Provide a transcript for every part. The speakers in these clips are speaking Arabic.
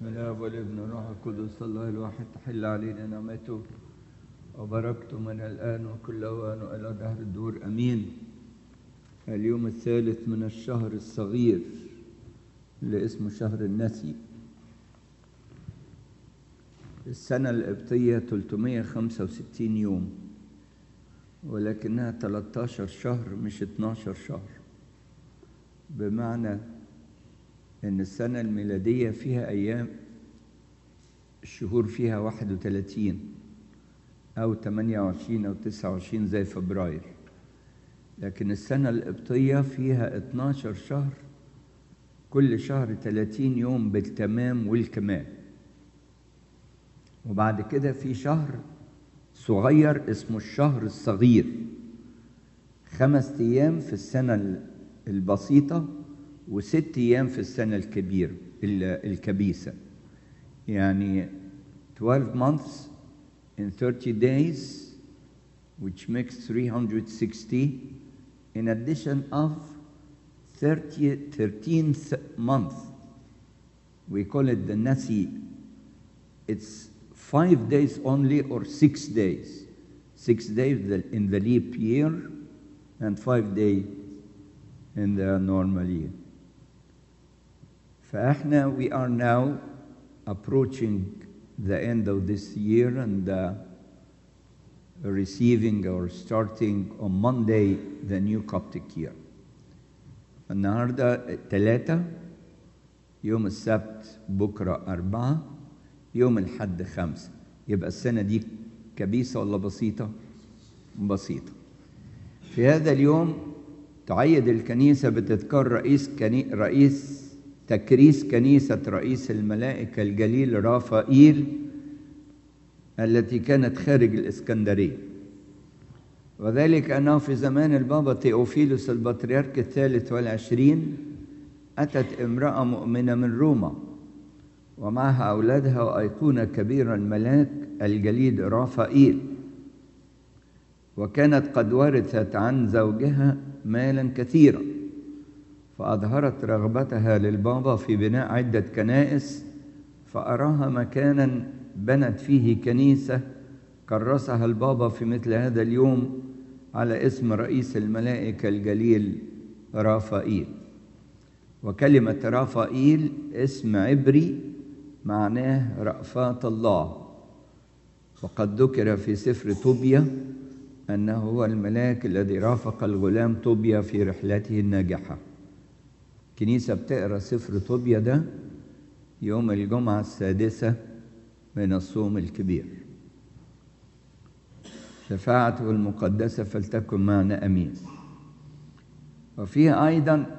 بسم الله والابن والروح القدس الله الواحد تحل علينا نعمته وبركته من الآن وكل أوان وإلى دهر الدور أمين. اليوم الثالث من الشهر الصغير اللي اسمه شهر النسي. السنة القبطية 365 يوم، ولكنها 13 شهر مش 12 شهر، بمعنى إن السنة الميلادية فيها أيام الشهور فيها 31 أو 28 أو 29 زي فبراير، لكن السنة القبطية فيها 12 شهر، كل شهر 30 يوم بالتمام والكمال. وبعد كده في شهر صغير اسمه الشهر الصغير، 5 أيام في السنة البسيطة و6 أيام في السنة الكبيسة، يعني 12 months in 30 days, which makes 360, in addition of 13th month. We call it the Nasi. It's 5 days only or 6 days. 6 days in the leap year and 5 days in the normal year. فإحنا we are now approaching the end of this year and receiving or starting on Monday the new Coptic year. النهارده 3، يوم السبت بكره 4، يوم الحد 5. يبقى السنة دي كبيسة ولا بسيطة؟ بسيطة. في هذا اليوم تعيد الكنيسة بتذكار رئيس تكريس كنيسة رئيس الملائكة الجليل رافائيل التي كانت خارج الإسكندرية، وذلك أنه في زمان البابا تيوفيلوس البطريرك 23 أتت امرأة مؤمنة من روما ومعها أولادها وأيقونة كبيرة الملاك الجليل رافائيل، وكانت قد ورثت عن زوجها مالا كثيرا، فأظهرت رغبتها للبابا في بناء عدة كنائس، فأراها مكانا بنت فيه كنيسة كرسها البابا في مثل هذا اليوم على اسم رئيس الملائكة الجليل رافائيل. وكلمة رافائيل اسم عبري معناه رأفات الله، وقد ذكر في سفر طوبيا أنه هو الملاك الذي رافق الغلام طوبيا في رحلته الناجحة. كنيسة بتقرأ سفر طوبيا ده يوم الجمعة 6 من الصوم الكبير. شفاعته المقدسة فلتكن معنا أمين. وفيها أيضا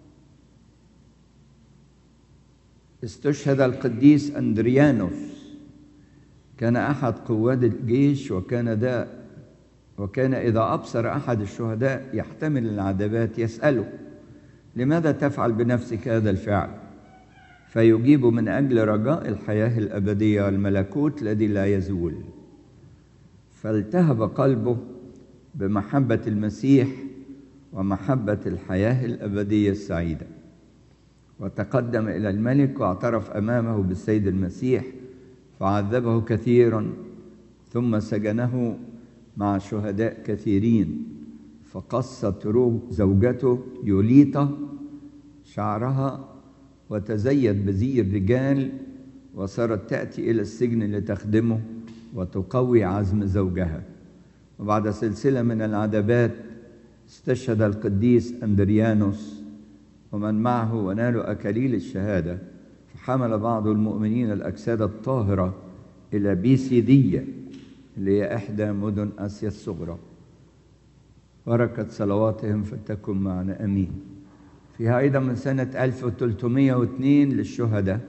استشهد القديس أندريانوس، كان أحد قواد الجيش، وكان إذا أبصر أحد الشهداء يحتمل العذابات يسأله: لماذا تفعل بنفسك هذا الفعل؟ فيجيب: من أجل رجاء الحياة الأبدية والملكوت الذي لا يزول. فالتهب قلبه بمحبة المسيح ومحبة الحياة الأبدية السعيدة، وتقدم إلى الملك واعترف أمامه بالسيد المسيح، فعذبه كثيرا، ثم سجنه مع شهداء كثيرين، فقصت زوجته يوليطا شعرها وتزيد بزي الرجال، وصارت تأتي إلى السجن لتخدمه وتقوي عزم زوجها. وبعد سلسلة من العذابات استشهد القديس أندريانوس ومن معه ونالوا أكاليل الشهادة، فحمل بعض المؤمنين الأجساد الطاهرة إلى بيسيدية اللي هي إحدى مدن آسيا الصغرى. بركة صلواتهم فلتكن معنا أمين. فيها أيضا من سنة 1302 للشهداء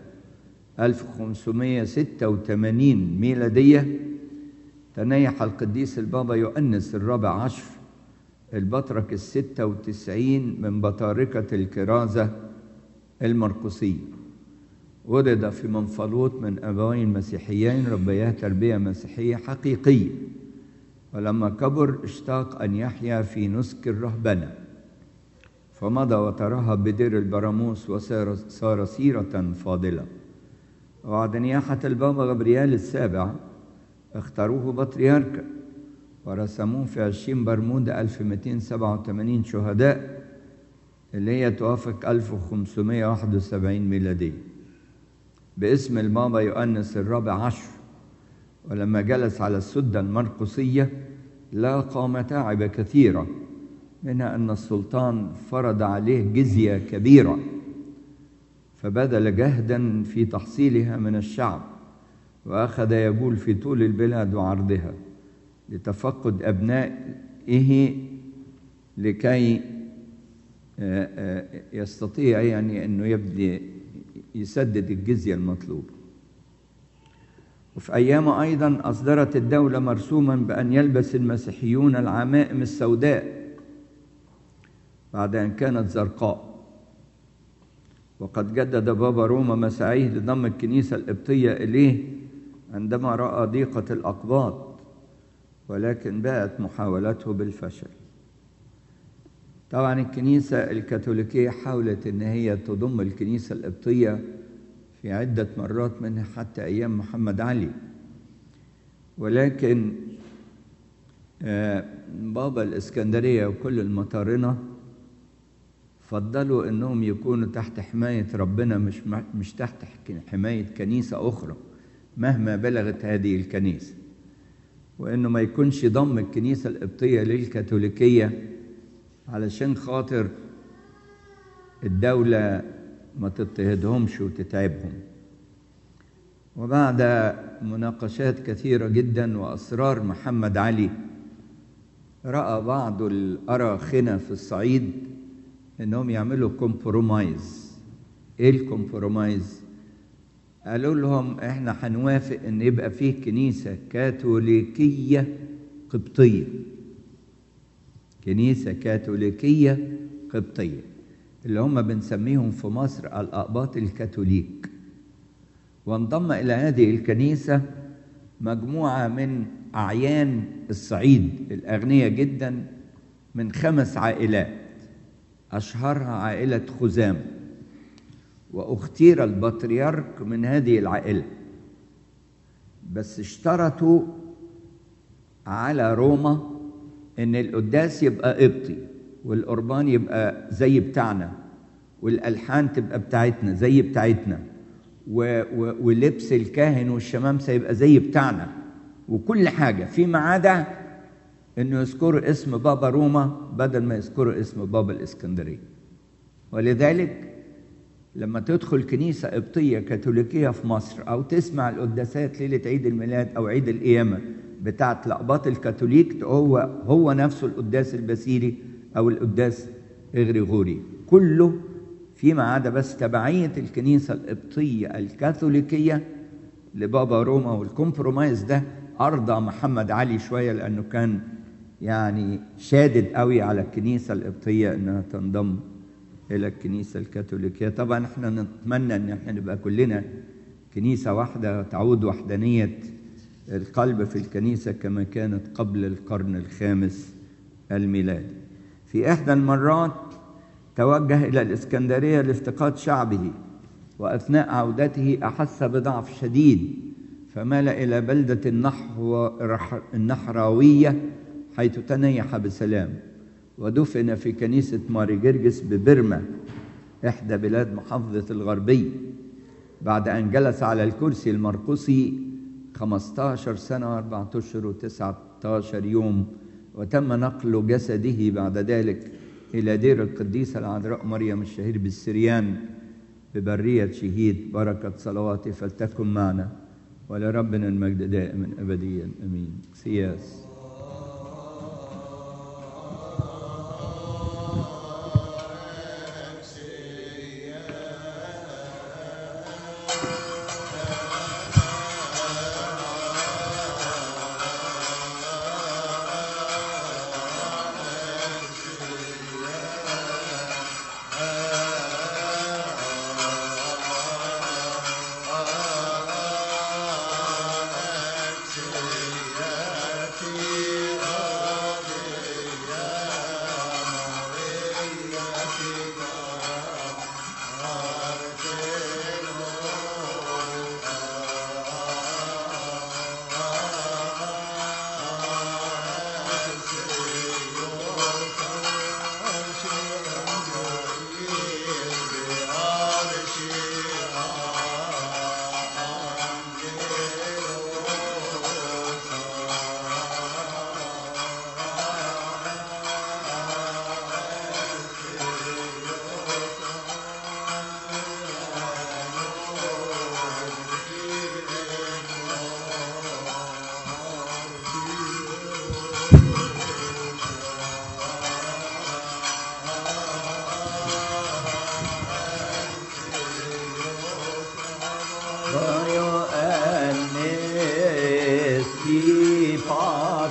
1586 ميلادية تنيح القديس البابا يؤنس 14 البطرك 96 من بطاركة الكرازة المرقسية. ولد في منفلوط من أبوين مسيحيين ربياه تربية مسيحية حقيقية، ولما كبر اشتاق أن يحيا في نسك الرهبنة، فمضى وترهب بدير البراموس وصار سيرة فاضلة. وبعد نياحة البابا غبريال السابع اختاروه بطريركا ورسموه في 20 برمودا 1287 شهداء، اللي هي توافق 1571 ميلادية، باسم البابا يؤنس الرابع عشر. ولما جلس على السدة المرقسية لاقى متاعب كثيرة، منها أن السلطان فرض عليه جزية كبيرة، فبذل جهدا في تحصيلها من الشعب، وأخذ يجول في طول البلاد وعرضها لتفقد أبنائه لكي يستطيع يعني أنه يبدي يسدد الجزية المطلوبة. وفي أيامه أيضا أصدرت الدولة مرسوما بأن يلبس المسيحيون العمائم السوداء بعد أن كانت زرقاء. وقد جدد بابا روما مساعيه لضم الكنيسة القبطية إليه عندما رأى ضيقة الأقباط، ولكن باءت محاولته بالفشل. طبعا الكنيسة الكاثوليكية حاولت أن هي تضم الكنيسة القبطية في عدة مرات، منها حتى أيام محمد علي، ولكن بابا الإسكندرية وكل المطارنة فضلوا أنهم يكونوا تحت حماية ربنا، مش تحت حماية كنيسة أخرى مهما بلغت هذه الكنيسة، وأنه ما يكونش ضم الكنيسة القبطية للكاثوليكية علشان خاطر الدولة ما تضطهدهمش وتتعبهم. وبعد مناقشات كثيرة جدا وأصرار محمد علي، رأى بعض الأراخنة في الصعيد إنهم يعملوا كومبرومايز. إيه الكومبرومايز؟ قالوا لهم إحنا هنوافق إن يبقى فيه كنيسة كاثوليكية قبطية، كنيسة كاثوليكية قبطية، اللي هم بنسميهم في مصر الأقباط الكاثوليك. وانضم إلى هذه الكنيسة مجموعة من أعيان الصعيد الأغنياء جدا من 5 عائلات، أشهرها عائلة خزام، واختير البطريرك من هذه العائلة، بس اشترطوا على روما إن القداس يبقى قبطي، والقربان يبقى زي بتاعنا، والألحان تبقى بتاعتنا زي بتاعتنا، ولبس الكاهن والشمامسة يبقى زي بتاعنا، وكل حاجة، فيما عدا إنه يذكروا اسم بابا روما بدل ما يذكروا اسم بابا الإسكندرية. ولذلك لما تدخل كنيسة قبطية كاثوليكية في مصر أو تسمع القداسات ليلة عيد الميلاد أو عيد القيامة بتاعت الأقباط الكاثوليك، هو نفسه القداس الباسيلي أو القداس غريغوري، كله فيما عدا بس تبعية الكنيسة القبطية الكاثوليكية لبابا روما. والكومبرومايز ده أرضى محمد علي شوية، لأنه كان يعني شادد قوي على الكنيسة القبطية إنها تنضم إلى الكنيسة الكاثوليكية. طبعا احنا نتمنى إن احنا نبقى كلنا كنيسة واحدة، تعود وحدانية القلب في الكنيسة كما كانت قبل القرن الخامس الميلادي. في إحدى المرات توجه إلى الإسكندرية لافتقاد شعبه، وأثناء عودته أحس بضعف شديد، فمال إلى بلدة النحراوية حيث تنيح بسلام، ودفن في كنيسة ماري جرجس ببرمة إحدى بلاد محافظة الغربية، بعد أن جلس على الكرسي المرقسي 15 سنة و4 أشهر و19 يوم، وتم نقل جسده بعد ذلك إلى دير القديسة العذراء مريم الشهير بالسريان ببرية شهيد. بركة صلواتي فلتكن معنا، ولربنا المجد دائما أبديا أمين. سياس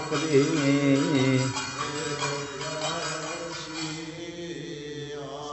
مصري